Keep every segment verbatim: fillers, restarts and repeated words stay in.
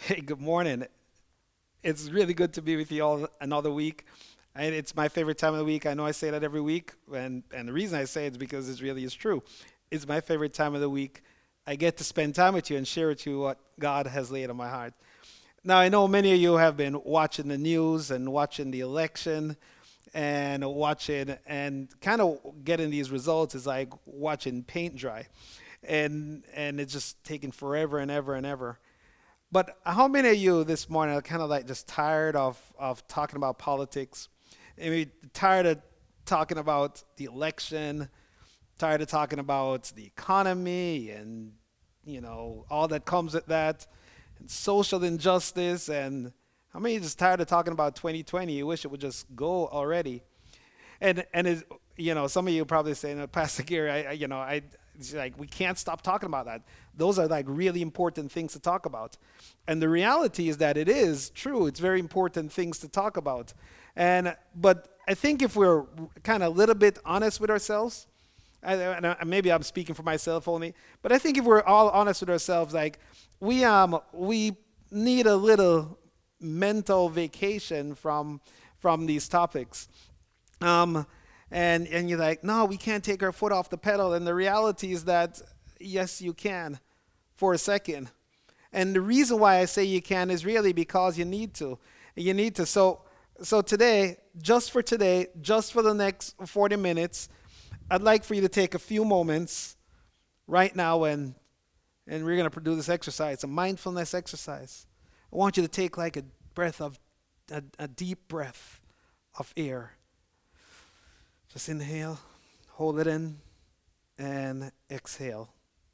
Hey, good morning. It's really good to be with you all another week. And it's my favorite time of the week. I know I say that every week, and, and the reason I say it is because it really is true. It's my favorite time of the week. I get to spend time with you and share with you what God has laid on my heart. Now, I know many of you have been watching the news and watching the election and watching and kind of getting these results is like watching paint dry. And and it's just taking forever and ever and ever. But how many of you this morning are kind of like just tired of, of talking about politics? I mean, tired of talking about the election, tired of talking about the economy and, you know, all that comes with that, and social injustice. And how many are just tired of talking about twenty twenty? You wish it would just go already. And, and it's, you know, some of you probably saying, no, Pastor Gary, I, I, you know, I, it's like, we can't stop talking about that. Those are like really important things to talk about. And the reality is that it is true. It's very important things to talk about. And, but I think if we're kind of a little bit honest with ourselves, and and maybe I'm speaking for myself only, but I think if we're all honest with ourselves, like we, um, we need a little mental vacation from, from these topics. Um, and, and you're like, no, we can't take our foot off the pedal. And the reality is that, yes, you can for a second. And the reason why I say you can is really because you need to. You need to. So, so today, just for today, just for the next forty minutes, I'd like for you to take a few moments right now and, and we're going to do this exercise, a mindfulness exercise. I want you to take like a breath of, a, a deep breath of air. Just inhale, hold it in, and exhale.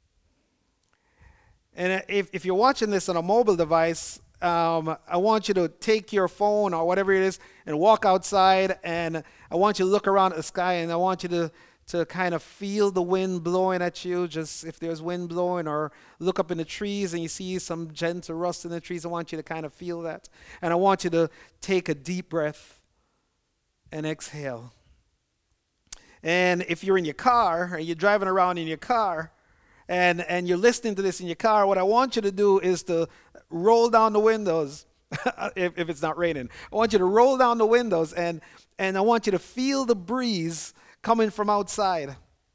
And if, if you're watching this on a mobile device, um, I want you to take your phone or whatever it is and walk outside, and I want you to look around at the sky, and I want you to, to kind of feel the wind blowing at you, just if there's wind blowing, or look up in the trees and you see some gentle rust in the trees. I want you to kind of feel that. And I want you to take a deep breath and exhale. And if you're in your car or you're driving around in your car and, and you're listening to this in your car, what I want you to do is to roll down the windows if, if it's not raining. I want you to roll down the windows and, and I want you to feel the breeze coming from outside.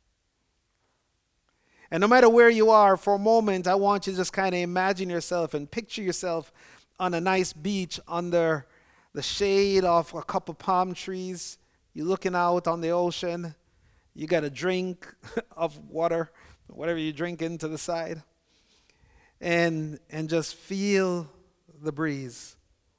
And no matter where you are, for a moment, I want you to just kind of imagine yourself and picture yourself on a nice beach under the shade of a couple palm trees. You're looking out on the ocean. You got a drink of water, whatever you drink into the side. And, and just feel the breeze.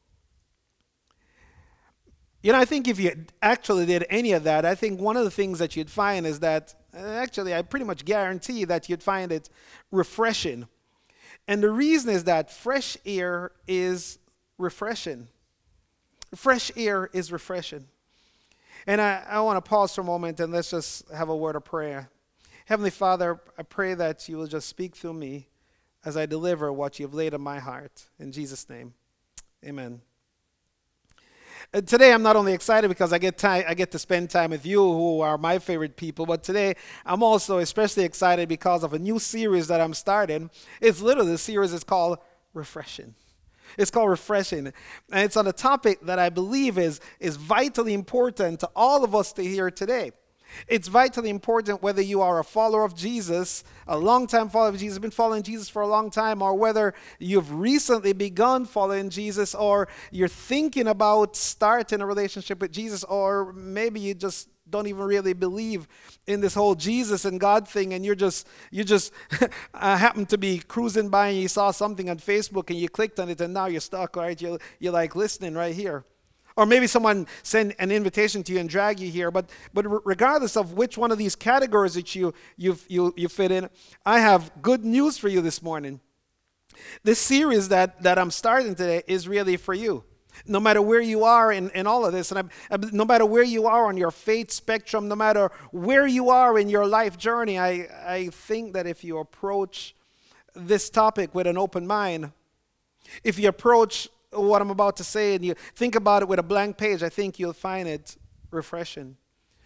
You know, I think if you actually did any of that, I think one of the things that you'd find is that, actually, I pretty much guarantee that you'd find it refreshing. And the reason is that fresh air is refreshing. Fresh air is refreshing. And I, I want to pause for a moment and let's just have a word of prayer. Heavenly Father, I pray that you will just speak through me as I deliver what you've laid on my heart. In Jesus' name, amen. Uh, today I'm not only excited because I get time, I get to spend time with you who are my favorite people, but today I'm also especially excited because of a new series that I'm starting. It's literally, the series is called Refreshing. It's called Refreshing. And it's on a topic that I believe is, is vitally important to all of us to hear today. It's vitally important whether you are a follower of Jesus, a long-time follower of Jesus, been following Jesus for a long time, or whether you've recently begun following Jesus, or you're thinking about starting a relationship with Jesus, or maybe you just don't even really believe in this whole Jesus and God thing, and you're just you just uh, happen to be cruising by and you saw something on Facebook and you clicked on it and now you're stuck, right? You're, you're like listening right here. Or maybe someone sent an invitation to you and drag you here. But but regardless of which one of these categories that you you you you fit in, I have good news for you this morning. This series that that I'm starting today is really for you. No matter where you are in, in all of this, and I, no matter where you are on your faith spectrum, no matter where you are in your life journey, I, I think that if you approach this topic with an open mind, if you approach what I'm about to say and you think about it with a blank page, I think you'll find it refreshing.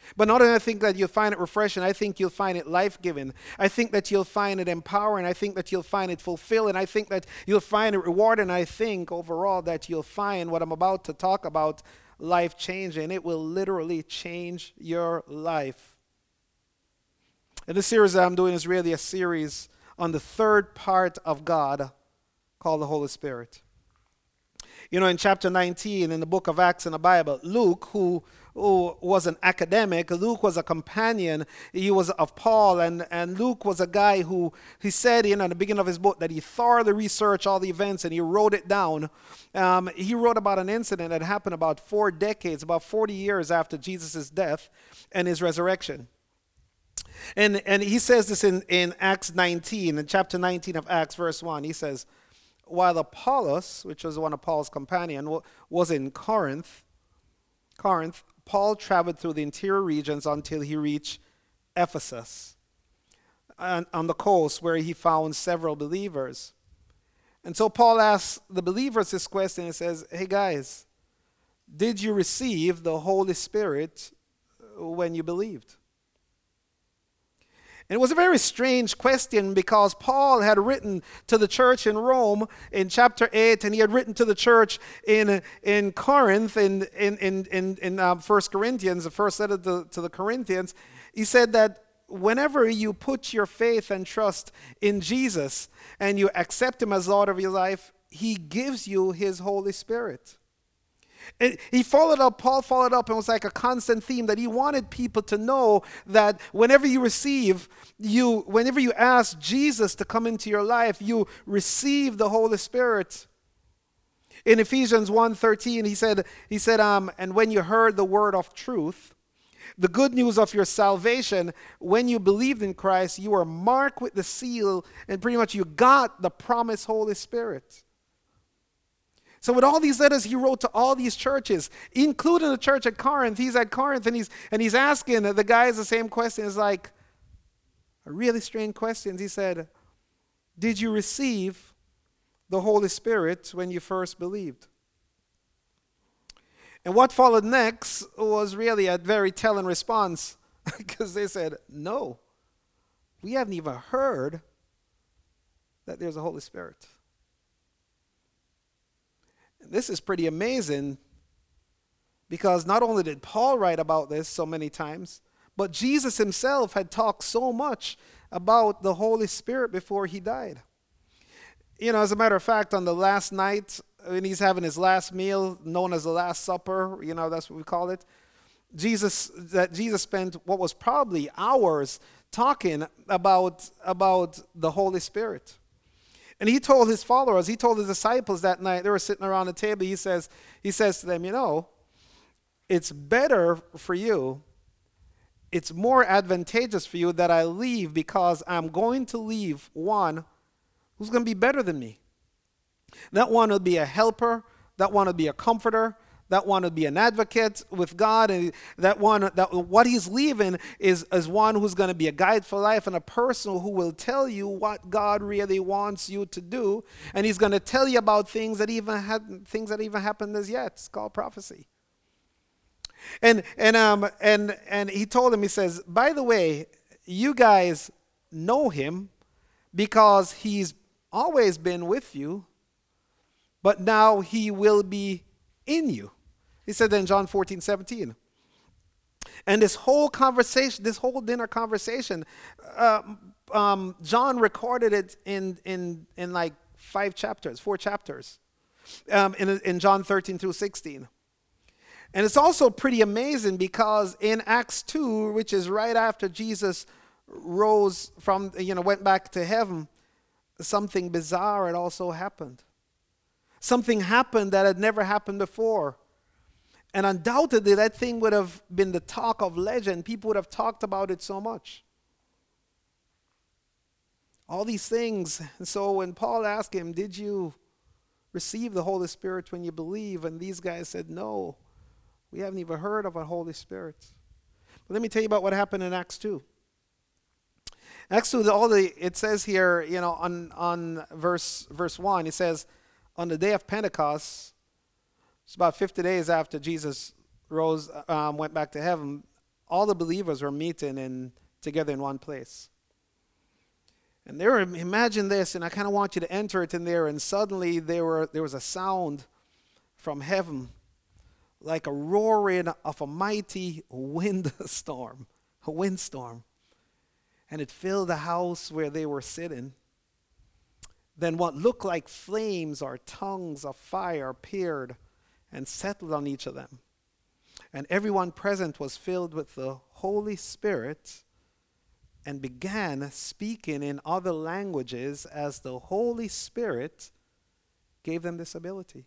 But not only I think that you'll find it refreshing, I think you'll find it life-giving. I think that you'll find it empowering. I think that you'll find it fulfilling. I think that you'll find it rewarding. I think overall that you'll find what I'm about to talk about life-changing. It will literally change your life. And the series that I'm doing is really a series on the third part of God called the Holy Spirit. You know, in chapter nineteen in the book of Acts in the Bible, Luke, who, who was an academic, Luke was a companion, he was of Paul, and, and Luke was a guy who, he said, you know, in the beginning of his book that he thoroughly researched all the events and he wrote it down. Um, he wrote about an incident that happened about four decades, about forty years after Jesus' death and his resurrection. And, and he says this in, in Acts nineteen, in chapter nineteen of Acts, verse one, he says, while Apollos, which was one of Paul's companions, was in Corinth, Corinth, Paul traveled through the interior regions until he reached Ephesus, on, on the coast where he found several believers. And so Paul asks the believers this question. He says, hey guys, did you receive the Holy Spirit when you believed? And it was a very strange question because Paul had written to the church in Rome in chapter eight, and he had written to the church in in Corinth in in in in, in um, First Corinthians, the first letter to, to the Corinthians. He said that whenever you put your faith and trust in Jesus and you accept him as Lord of your life, he gives you his Holy Spirit. And he followed up, Paul followed up, and it was like a constant theme that he wanted people to know that whenever you receive, you, whenever you ask Jesus to come into your life, you receive the Holy Spirit. In Ephesians one thirteen, he said, he said, um, and when you heard the word of truth, the good news of your salvation, when you believed in Christ, you were marked with the seal, and pretty much you got the promised Holy Spirit. So with all these letters he wrote to all these churches, including the church at Corinth, he's at Corinth and he's and he's asking the guys the same question. It's like a really strange question. He said, did you receive the Holy Spirit when you first believed? And what followed next was really a very telling response because they said, no, we haven't even heard that there's a Holy Spirit. This is pretty amazing because not only did Paul write about this so many times, but Jesus himself had talked so much about the Holy Spirit before he died. You know, as a matter of fact, on the last night, when he's having his last meal, known as the Last Supper, you know, that's what we call it, Jesus, that Jesus spent what was probably hours talking about, about the Holy Spirit. And he told his followers, he told his disciples that night, they were sitting around the table, he says, he says to them, you know, it's better for you, it's more advantageous for you that I leave because I'm going to leave one who's going to be better than me. That one will be a helper, that one will be a comforter, that one will be an advocate with God, and that one, that what he's leaving is, is one who's going to be a guide for life and a person who will tell you what God really wants you to do, and he's going to tell you about things that even had things that even happened as yet. It's called prophecy. And and um and and he told him, he says, by the way, you guys know him because he's always been with you, but now he will be in you. He said that in John fourteen seventeen. And this whole conversation, this whole dinner conversation, uh, um, John recorded it in, in, in like five chapters, four chapters, um, in, in John thirteen through sixteen. And it's also pretty amazing because in Acts two, which is right after Jesus rose from, you know, went back to heaven, something bizarre had also happened. Something happened that had never happened before. And undoubtedly, that thing would have been the talk of legend. People would have talked about it so much. All these things. And so when Paul asked him, did you receive the Holy Spirit when you believe? And these guys said, no, we haven't even heard of a Holy Spirit. But let me tell you about what happened in Acts two. Acts two, all the, it says here, you know, on, on verse, verse one, it says, on the day of Pentecost, it's about fifty days after Jesus rose, um, went back to heaven. all the believers were meeting in together in one place. And they were, imagine this, and I kind of want you to enter it in there, and suddenly there were there was a sound from heaven, like a roaring of a mighty windstorm, a windstorm. And it filled the house where they were sitting. Then what looked like flames or tongues of fire appeared and settled on each of them. And everyone present was filled with the Holy Spirit and began speaking in other languages as the Holy Spirit gave them this ability.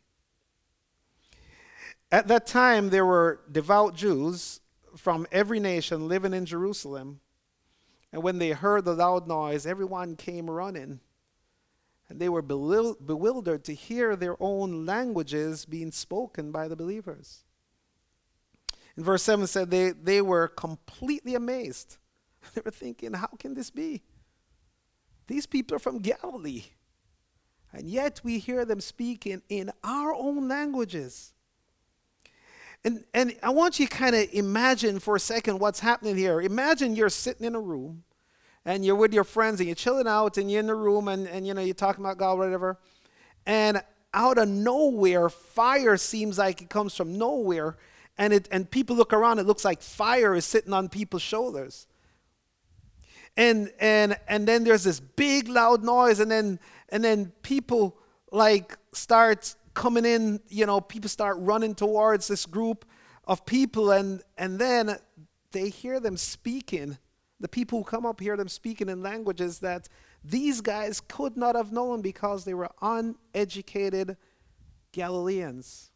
At that time, there were devout Jews from every nation living in Jerusalem. And when they heard the loud noise, everyone came running. And they were bewil- bewildered to hear their own languages being spoken by the believers. In verse seven said they, they were completely amazed. They were thinking, how can this be? These people are from Galilee. And yet we hear them speaking in our own languages. And, and I want you to kind of imagine for a second what's happening here. Imagine you're sitting in a room and you're with your friends and you're chilling out and you're in the room and, and you know, you're talking about God, whatever. And out of nowhere, fire seems like it comes from nowhere. And it and people look around, it looks like fire is sitting on people's shoulders. And and and then there's this big loud noise, and then and then people like start coming in, you know, people start running towards this group of people, and and then they hear them speaking. The people who come up hear them speaking in languages that these guys could not have known because they were uneducated Galileans.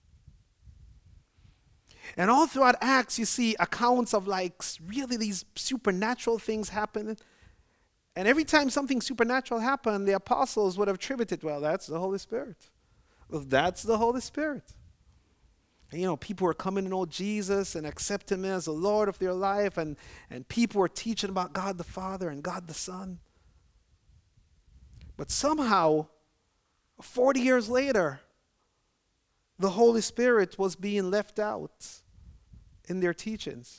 And all throughout Acts, you see accounts of like really these supernatural things happening. And every time something supernatural happened, the apostles would have attributed, well, that's the Holy Spirit. Well, that's the Holy Spirit. And, you know, people were coming to know Jesus and accept him as the Lord of their life. And, and people were teaching about God the Father and God the Son. But somehow, forty years later, the Holy Spirit was being left out in their teachings.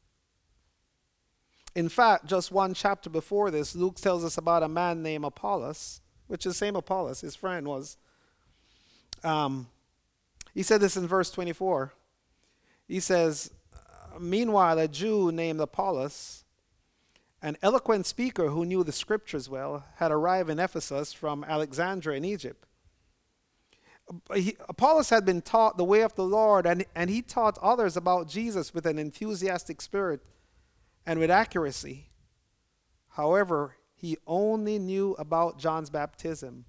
In fact, just one chapter before this, Luke tells us about a man named Apollos, which is the same Apollos, his friend was. Um, he said this in verse twenty-four. He says, meanwhile, a Jew named Apollos, an eloquent speaker who knew the scriptures well, had arrived in Ephesus from Alexandria in Egypt. He, Apollos had been taught the way of the Lord, and, and he taught others about Jesus with an enthusiastic spirit and with accuracy. However, he only knew about John's baptism.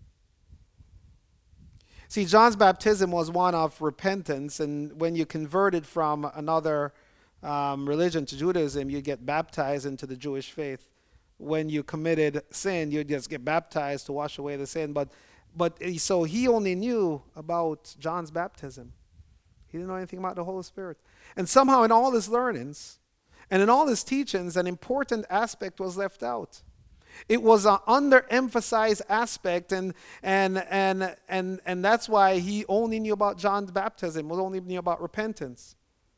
See, John's baptism was one of repentance, and when you converted from another um, religion to Judaism, you get baptized into the Jewish faith. When you committed sin, you just get baptized to wash away the sin. But But so he only knew about John's baptism. He didn't know anything about the Holy Spirit. And somehow in all his learnings and in all his teachings, an important aspect was left out. It was an underemphasized aspect, and and and and and that's why he only knew about John's baptism, he only knew about repentance.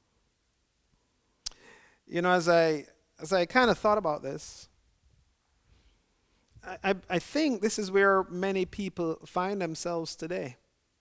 You know, as I as I kind of thought about this, I, I think this is where many people find themselves today.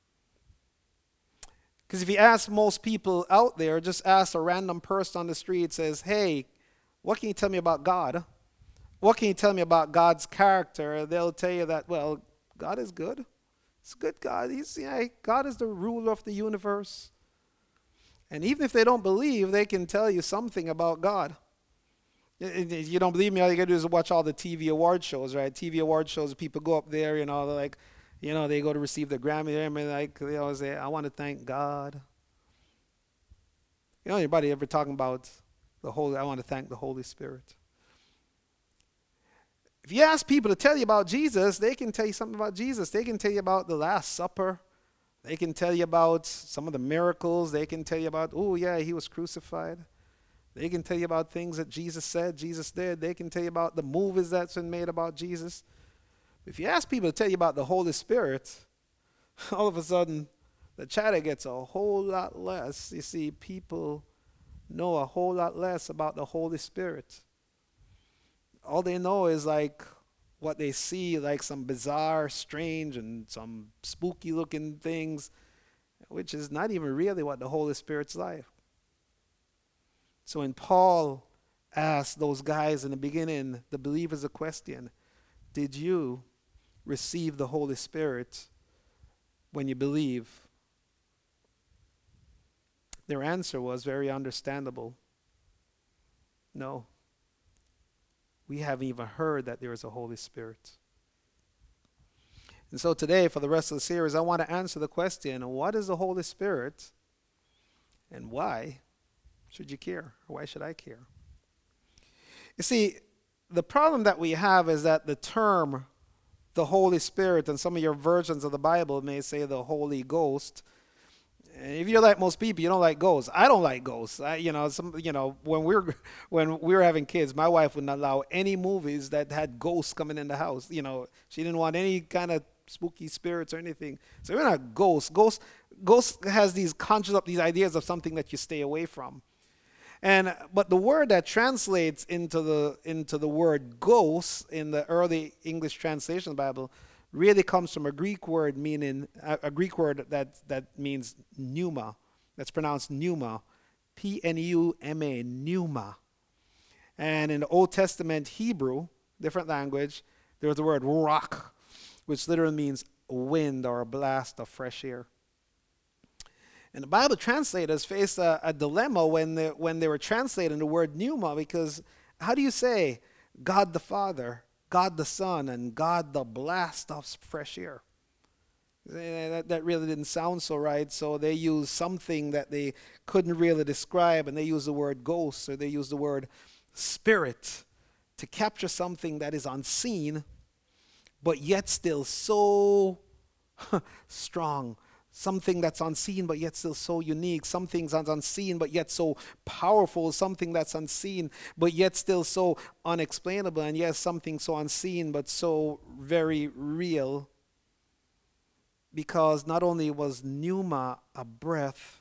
Because if you ask most people out there, just ask a random person on the street, says, hey, what can you tell me about God? What can you tell me about God's character? They'll tell you that, well, God is good. It's a good God. He's, yeah, God is the ruler of the universe. And even if they don't believe, they can tell you something about God. If you don't believe me, all you gotta do is watch all the T V award shows, right? T V award shows, people go up there, you know, they're like, you know, they go to receive the Grammy, and they're like, they always say, I want to thank God. You know, anybody ever talking about the Holy, I want to thank the Holy Spirit. If you ask people to tell you about Jesus, they can tell you something about Jesus. They can tell you about the Last Supper. They can tell you about some of the miracles. They can tell you about, oh yeah, he was crucified. They can tell you about things that Jesus said, Jesus did. They can tell you about the movies that's been made about Jesus. If you ask people to tell you about the Holy Spirit, all of a sudden, the chatter gets a whole lot less. You see, people know a whole lot less about the Holy Spirit. All they know is like what they see, like some bizarre, strange, and some spooky looking things, which is not even really what the Holy Spirit's like. So when Paul asked those guys in the beginning, the believers, a question, did you receive the Holy Spirit when you believe? Their answer was very understandable. No. We haven't even heard that there is a Holy Spirit. And so today, for the rest of the series, I want to answer the question, what is the Holy Spirit? And why should you care? Or why should I care? You see, the problem that we have is that the term, the Holy Spirit, and some of your versions of the Bible may say the Holy Ghost. If you're like most people, you don't like ghosts. I don't like ghosts. I, you know, some, you know, when we we're when we were having kids, my wife would not allow any movies that had ghosts coming in the house. You know, she didn't want any kind of spooky spirits or anything. So we're not ghosts. Ghosts, ghosts has these conjures up these ideas of something that you stay away from. And but the word that translates into the into the word ghost in the early English translation of the Bible really comes from a Greek word meaning a, a Greek word that that means pneuma. That's pronounced pneuma, P N U M A, pneuma. And in the Old Testament Hebrew, different language, there was the word ruach, which literally means wind or a blast of fresh air. And the Bible translators faced a, a dilemma when they, when they were translating the word pneuma, because how do you say God the Father, God the Son, and God the blast of fresh air? That, that really didn't sound so right, so they used something that they couldn't really describe, and they used the word ghost, or they used the word spirit to capture something that is unseen, but yet still so strong. Something that's unseen, but yet still so unique. Something that's unseen, but yet so powerful. Something that's unseen, but yet still so unexplainable. And yes, something so unseen, but so very real. Because not only was pneuma a breath,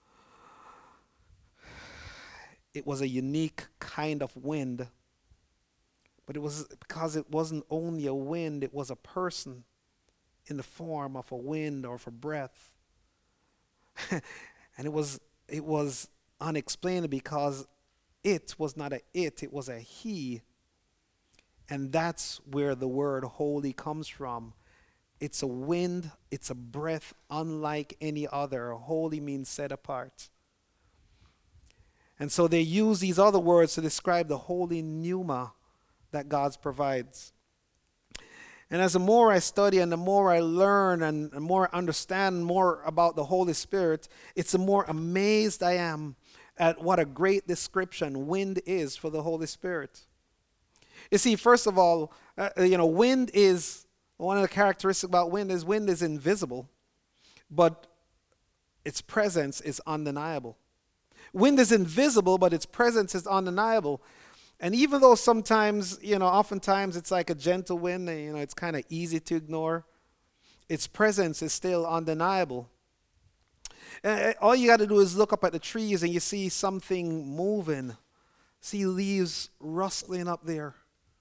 it was a unique kind of wind. But it was because it wasn't only a wind, it was a person in the form of a wind or of a breath. And it was it was unexplainable because it was not a it, it was a he. And that's where the word holy comes from. It's a wind, it's a breath unlike any other. Holy means set apart. And so they use these other words to describe the holy pneuma that God provides. And as the more I study and the more I learn and the more I understand more about the Holy Spirit, it's the more amazed I am at what a great description wind is for the Holy Spirit. You see, first of all, uh, you know, wind is, one of the characteristics about wind is wind is invisible, but its presence is undeniable. Wind is invisible, but its presence is undeniable. And even though sometimes, you know, oftentimes it's like a gentle wind, and, you know, it's kind of easy to ignore, its presence is still undeniable. And all you got to do is look up at the trees and you see something moving, see leaves rustling up there.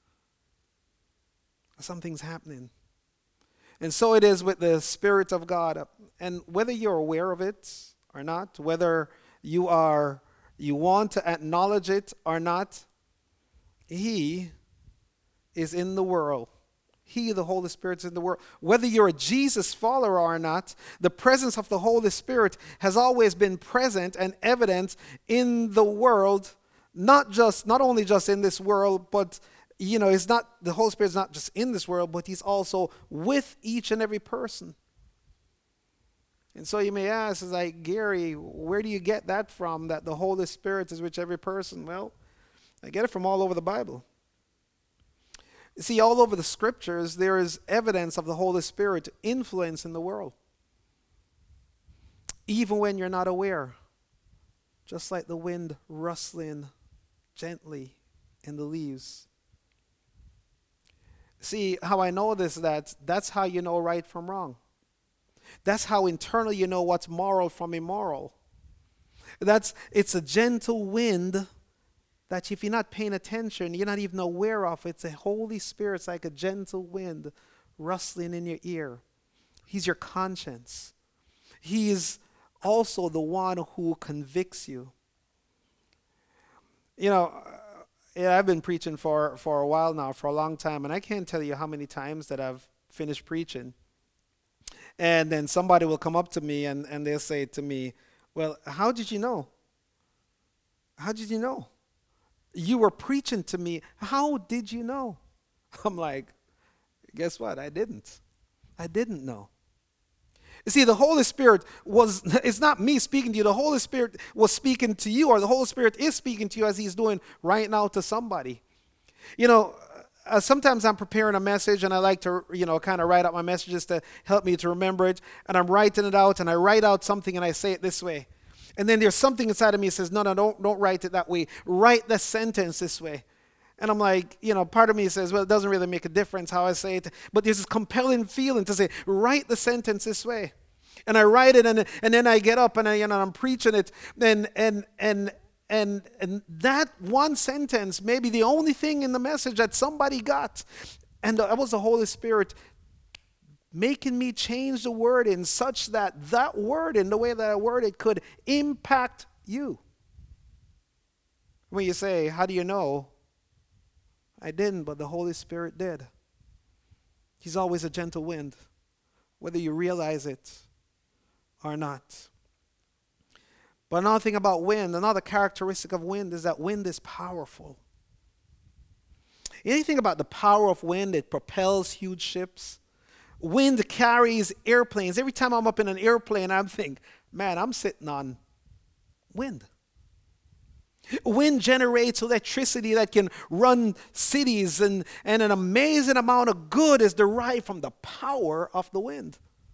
Something's happening. And so it is with the Spirit of God. And whether you're aware of it or not, whether you are you want to acknowledge it or not, He is in the world. He, the Holy Spirit, is in the world. Whether you're a Jesus follower or not, the presence of the Holy Spirit has always been present and evident in the world, not just, not only just in this world, but, you know, it's not, the Holy Spirit is not just in this world, but He's also with each and every person. And so you may ask, is like, Gary, where do you get that from, that the Holy Spirit is with every person? Well, I get it from all over the Bible. You see, all over the scriptures, there is evidence of the Holy Spirit influence in the world. Even when you're not aware. Just like the wind rustling gently in the leaves. See, how I know this, that that's how you know right from wrong. That's how internally you know what's moral from immoral. That's it's a gentle wind that if you're not paying attention, you're not even aware of. It's a Holy Spirit. It's like a gentle wind rustling in your ear. He's your conscience. He is also the one who convicts you. You know, yeah, I've been preaching for, for a while now, for a long time, and I can't tell you how many times that I've finished preaching. And then somebody will come up to me and, and they'll say to me, well, how did you know? How did you know? You were preaching to me. How did you know? I'm like, guess what? I didn't. I didn't know. You see, the Holy Spirit was, it's not me speaking to you. The Holy Spirit was speaking to you, or the Holy Spirit is speaking to you as he's doing right now to somebody. You know, uh, sometimes I'm preparing a message and I like to, you know, kind of write out my messages to help me to remember it. And I'm writing it out and I write out something and I say it this way. And then there's something inside of me that says, no, no, don't, don't write it that way. Write the sentence this way. And I'm like, you know, part of me says, well, it doesn't really make a difference how I say it. But there's this compelling feeling to say, write the sentence this way. And I write it, and and then I get up and I, you know, I'm preaching it, and and and and and that one sentence may be the only thing in the message that somebody got, and that was the Holy Spirit making me change the word in such that that word, in the way that I word it, could impact you. When you say, how do you know? I didn't, but the Holy Spirit did. He's always a gentle wind, whether you realize it or not. But another thing about wind, another characteristic of wind is that wind is powerful. Anything about the power of wind, it propels huge ships. Wind carries airplanes. Every time I'm up in an airplane, I'm thinking, man, I'm sitting on wind. Wind generates electricity that can run cities, and, and an amazing amount of good is derived from the power of the wind.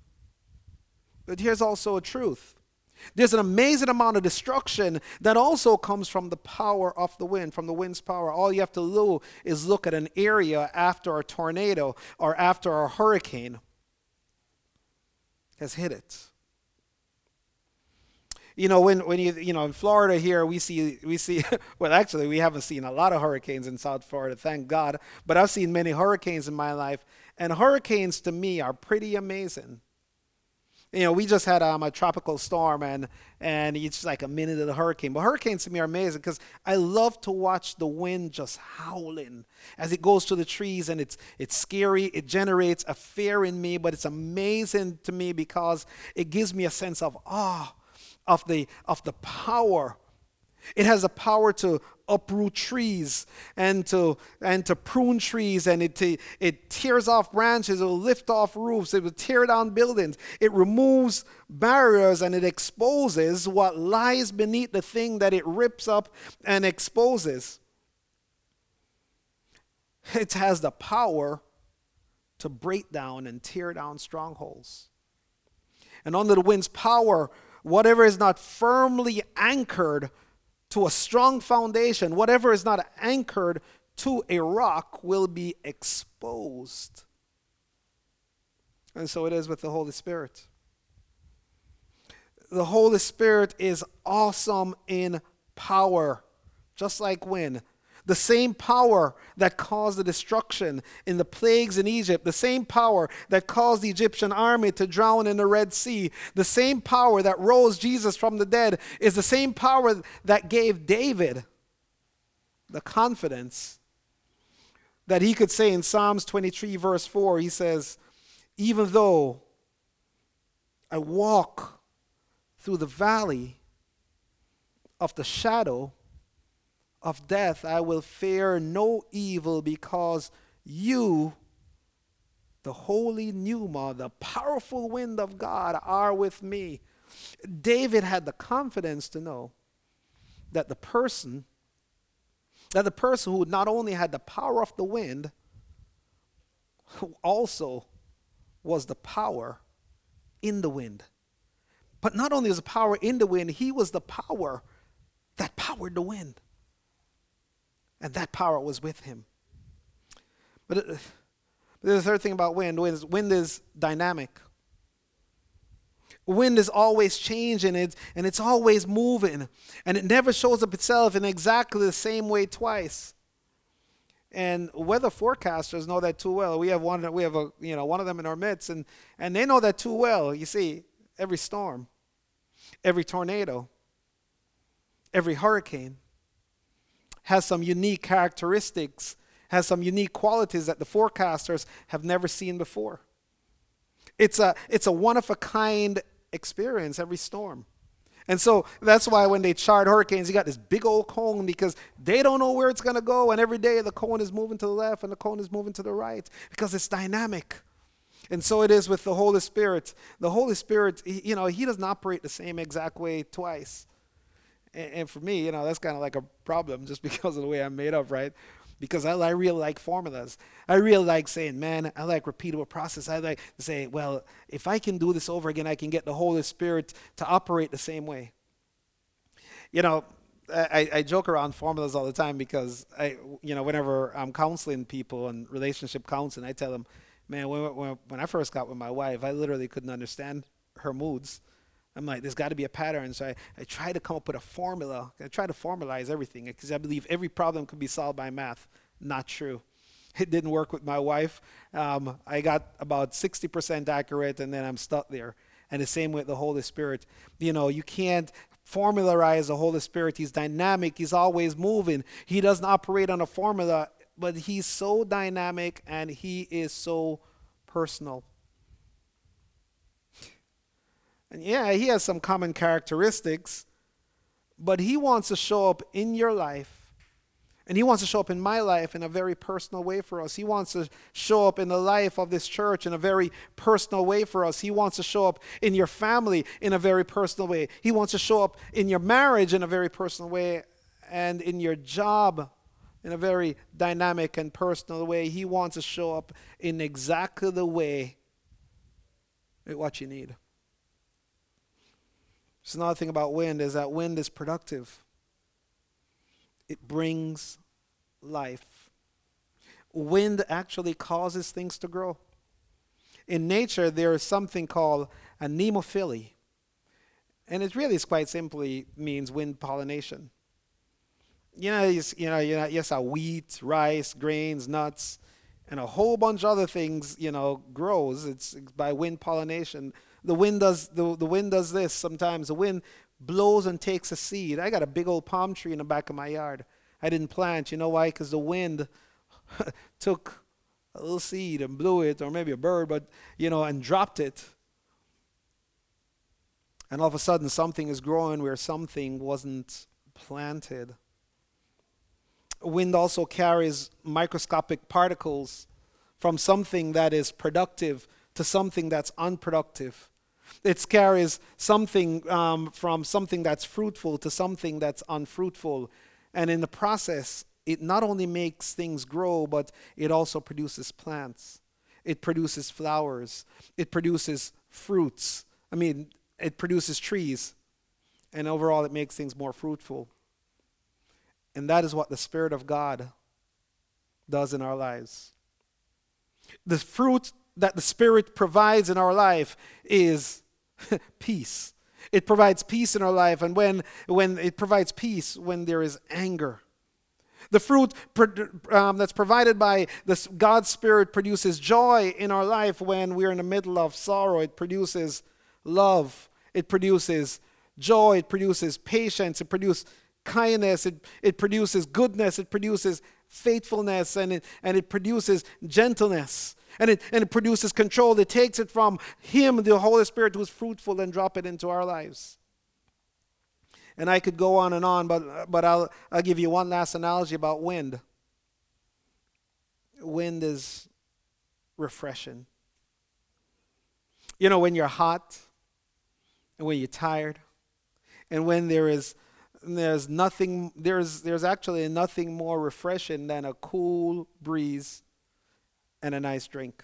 But here's also a truth. There's an amazing amount of destruction that also comes from the power of the wind, from the wind's power. All you have to do is look at an area after a tornado or after a hurricane has hit it. You know, when, when you, you know, in Florida here, we see, we see, well, actually, we haven't seen a lot of hurricanes in South Florida, thank God. But I've seen many hurricanes in my life. And hurricanes, to me, are pretty amazing. You know, we just had um, a tropical storm, and, and it's like a minute of the hurricane. But hurricanes to me are amazing because I love to watch the wind just howling as it goes to the trees, and it's it's scary. It generates a fear in me, but it's amazing to me because it gives me a sense of awe of the of the power. It has the power to uproot trees and to and to prune trees, and it it tears off branches, it will lift off roofs, it will tear down buildings, it removes barriers, and it exposes what lies beneath the thing that it rips up and exposes. It has the power to break down and tear down strongholds. And under the wind's power, whatever is not firmly anchored to a strong foundation, whatever is not anchored to a rock will be exposed. And so it is with the Holy Spirit. The Holy Spirit is awesome in power, just like wind. The same power that caused the destruction in the plagues in Egypt, the same power that caused the Egyptian army to drown in the Red Sea, the same power that rose Jesus from the dead is the same power that gave David the confidence that he could say in Psalms twenty-three verse four, he says, even though I walk through the valley of the shadow of death, I will fear no evil because you, the holy pneuma, the powerful wind of God, are with me. David had the confidence to know that the person, that the person who not only had the power of the wind, who also was the power in the wind. But not only was the power in the wind, he was the power that powered the wind. And that power was with him. But, it, but there's a third thing about wind. Wind is, wind is dynamic. Wind is always changing, it, and it's always moving. And it never shows up itself in exactly the same way twice. And weather forecasters know that too well. We have one, we have a, you know, one of them in our midst, and, and they know that too well. You see, every storm, every tornado, every hurricane has some unique characteristics, has some unique qualities that the forecasters have never seen before. It's a, it's a one-of-a-kind experience, every storm. And so that's why when they chart hurricanes, you got this big old cone because they don't know where it's going to go. And every day the cone is moving to the left and the cone is moving to the right because it's dynamic. And so it is with the Holy Spirit. The Holy Spirit, he, you know, he doesn't operate the same exact way twice. And, and for me, you know, that's kind of like a problem just because of the way I'm made up, right? Because I, I really like formulas. I really like saying, man, I like repeatable process. I like to say, well, if I can do this over again, I can get the Holy Spirit to operate the same way. You know, I, I joke around formulas all the time because, I, you know, whenever I'm counseling people and relationship counseling, I tell them, man, when, when, when I first got with my wife, I literally couldn't understand her moods. I'm like, there's got to be a pattern. So I, I try to come up with a formula. I try to formalize everything because I believe every problem could be solved by math. Not true. It didn't work with my wife. Um, I got about sixty percent accurate, and then I'm stuck there. And the same with the Holy Spirit. You know, you can't formularize the Holy Spirit. He's dynamic. He's always moving. He doesn't operate on a formula, but he's so dynamic, and he is so personal. And yeah, he has some common characteristics, but he wants to show up in your life, and he wants to show up in my life in a very personal way for us. He wants to show up in the life of this church in a very personal way for us. He wants to show up in your family in a very personal way. He wants to show up in your marriage in a very personal way, and in your job in a very dynamic and personal way. He wants to show up in exactly the way with what you need. So another thing about wind is that wind is productive. It brings life. Wind actually causes things to grow. In nature, there is something called anemophily. And it really is quite simply means wind pollination. You know, you, you know, you know, yes, uh, wheat, rice, grains, nuts, and a whole bunch of other things, you know, grows. It's, it's by wind pollination. The wind does the, the wind does this sometimes. The wind blows and takes a seed. I got a big old palm tree in the back of my yard. I didn't plant. You know why? Because the wind took a little seed and blew it, or maybe a bird, but, you know, and dropped it. And all of a sudden something is growing where something wasn't planted. Wind also carries microscopic particles from something that is productive to something that's unproductive. It carries something um, from something that's fruitful to something that's unfruitful. And in the process, it not only makes things grow, but it also produces plants. It produces flowers. It produces fruits. I mean, it produces trees. And overall, it makes things more fruitful. And that is what the Spirit of God does in our lives. The fruit that the Spirit provides in our life is peace. It provides peace in our life, and when, when it provides peace when there is anger. The fruit um, that's provided by this God's Spirit produces joy in our life when we're in the middle of sorrow. It produces love. It produces joy. It produces patience. It produces kindness. It, it produces goodness. It produces faithfulness, and it, and it produces gentleness. And it, and it produces control. It takes it from Him, the Holy Spirit, who is fruitful, and drop it into our lives. And I could go on and on, but but I'll I'll give you one last analogy about wind. Wind is refreshing. You know, when you're hot, and when you're tired, and when there is there's nothing there's there's actually nothing more refreshing than a cool breeze and a nice drink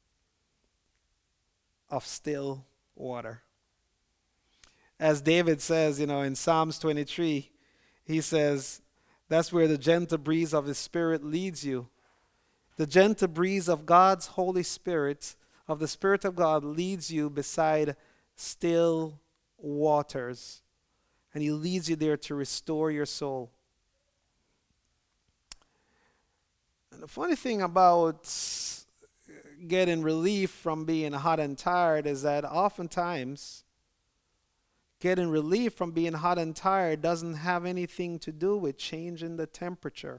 of still water. As David says, you know, in Psalms twenty-three, he says, that's where the gentle breeze of His Spirit leads you. The gentle breeze of God's Holy Spirit, of the Spirit of God, leads you beside still waters. And he leads you there to restore your soul. And the funny thing about getting relief from being hot and tired is that oftentimes getting relief from being hot and tired doesn't have anything to do with changing the temperature.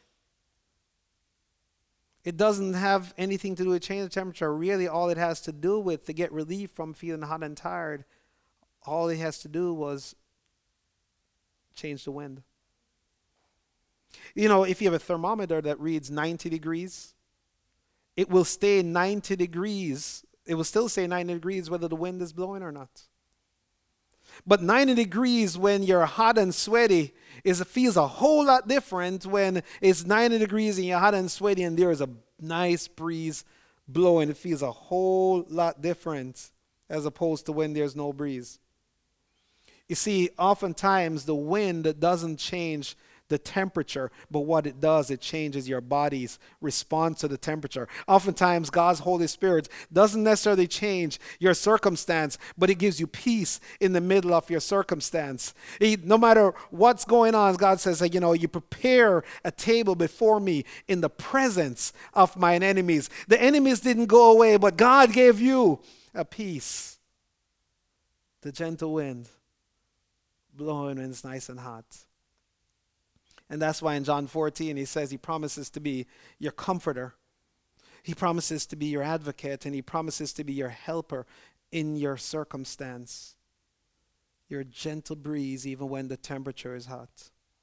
It doesn't have anything to do with changing the temperature. Really, all it has to do with to get relief from feeling hot and tired, all it has to do was change the wind. You know, if you have a thermometer that reads ninety degrees, it will stay ninety degrees. It will still say ninety degrees whether the wind is blowing or not. But ninety degrees when you're hot and sweaty is it feels a whole lot different when it's ninety degrees and you're hot and sweaty and there is a nice breeze blowing. It feels a whole lot different as opposed to when there's no breeze. You see, oftentimes the wind doesn't change the temperature, but what it does, it changes your body's response to the temperature. Oftentimes, God's Holy Spirit doesn't necessarily change your circumstance, but it gives you peace in the middle of your circumstance. He, no matter what's going on, God says, you know, you prepare a table before me in the presence of mine enemies. The enemies didn't go away, but God gave you a peace. The gentle wind blowing when it's nice and hot. And that's why in John fourteen, he says he promises to be your comforter. He promises to be your advocate, and he promises to be your helper in your circumstance. Your gentle breeze even when the temperature is hot.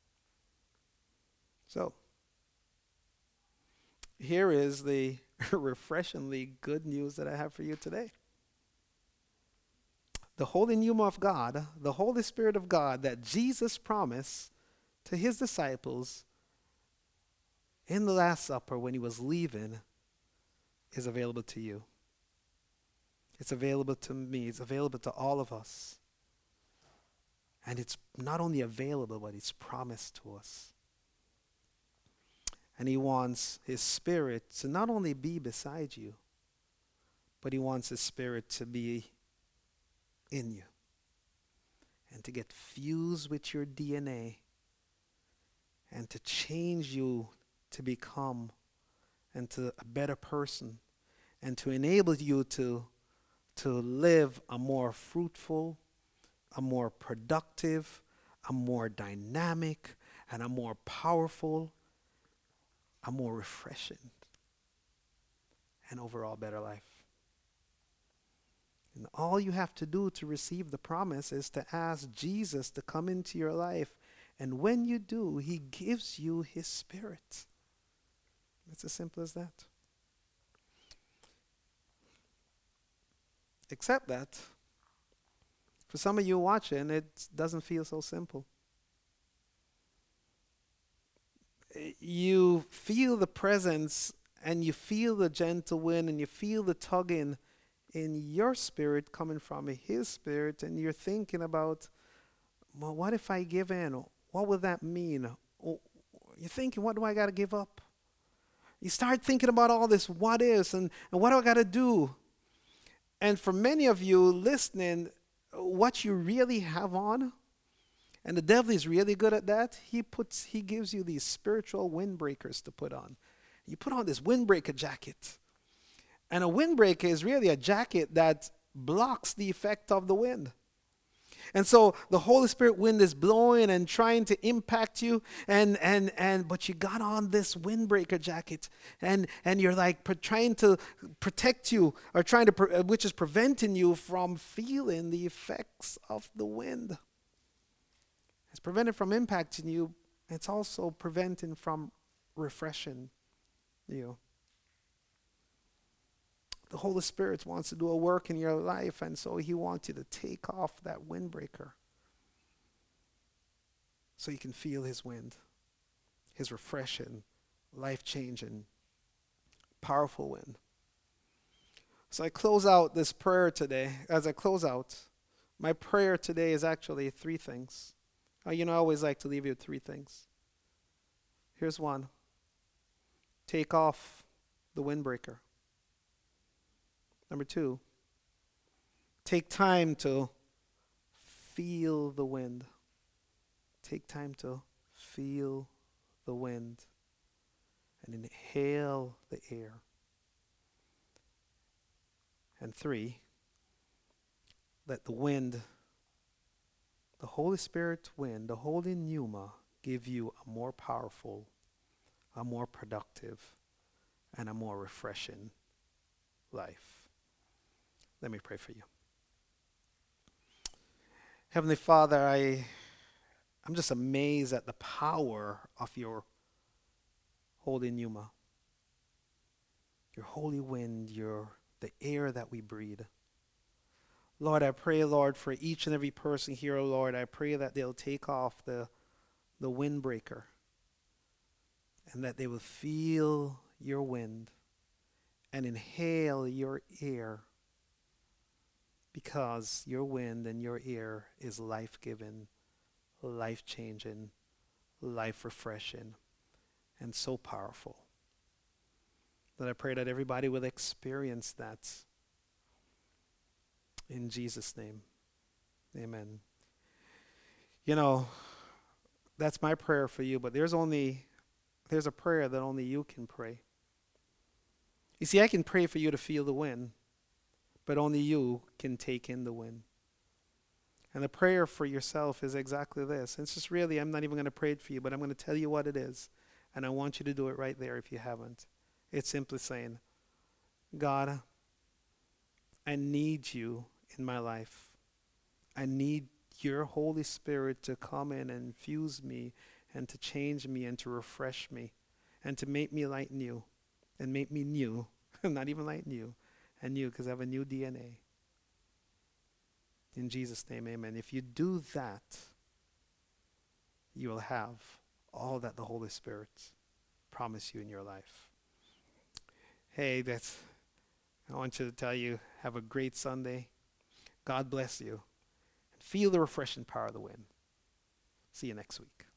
So, here is the refreshingly good news that I have for you today. The holy pneuma of God, the Holy Spirit of God that Jesus promised to his disciples in the Last Supper when he was leaving is available to you. It's available to me. It's available to all of us. And it's not only available, but it's promised to us. And he wants his Spirit to not only be beside you, but he wants his Spirit to be in you and to get fused with your D N A and to change you to become and to a better person and to enable you to, to live a more fruitful, a more productive, a more dynamic, and a more powerful, a more refreshing, and overall better life. And all you have to do to receive the promise is to ask Jesus to come into your life. And when you do, he gives you his Spirit. It's as simple as that. Except that, for some of you watching, it doesn't feel so simple. You feel the presence and you feel the gentle wind and you feel the tugging in your spirit coming from his Spirit, and you're thinking about, well, what if I give in? What will that mean? You're thinking, what do I got to give up? You start thinking about all this what ifs and, and what do I got to do? And for many of you listening, what you really have on, and the devil is really good at that, he puts, he gives you these spiritual windbreakers to put on. You put on this windbreaker jacket. And a windbreaker is really a jacket that blocks the effect of the wind. And so the Holy Spirit wind is blowing and trying to impact you, and and and but you got on this windbreaker jacket, and and you're like pre- trying to protect you, or trying to pre- which is preventing you from feeling the effects of the wind. It's preventing from impacting you. It's also preventing from refreshing you. The Holy Spirit wants to do a work in your life, and so he wants you to take off that windbreaker so you can feel his wind, his refreshing, life-changing, powerful wind. So I close out this prayer today. As I close out, my prayer today is actually three things. Uh, you know, I always like to leave you with three things. Here's one. Take off the windbreaker. Number two, take time to feel the wind. Take time to feel the wind and inhale the air. And three, let the wind, the Holy Spirit wind, the Holy Pneuma, give you a more powerful, a more productive, and a more refreshing life. Let me pray for you. Heavenly Father, I, I'm just amazed at the power of your Holy Pneuma, your holy wind, your the air that we breathe. Lord, I pray, Lord, for each and every person here, oh Lord, I pray that they'll take off the, the windbreaker and that they will feel your wind and inhale your air, because your wind and your air is life-giving, life-changing, life-refreshing, and so powerful. That I pray that everybody will experience that. In Jesus' name, amen. You know, that's my prayer for you, but there's only, there's a prayer that only you can pray. You see, I can pray for you to feel the wind, but only you can take in the wind. And the prayer for yourself is exactly this. It's just really, I'm not even going to pray it for you, but I'm going to tell you what it is. And I want you to do it right there if you haven't. It's simply saying, God, I need you in my life. I need your Holy Spirit to come in and infuse me and to change me and to refresh me and to make me like new and make me new, not even like new, and new because I have a new D N A. In Jesus' name, amen. If you do that, you will have all that the Holy Spirit promised you in your life. Hey, that's, I want you to tell you, have a great Sunday. God bless you. Feel the refreshing power of the wind. See you next week.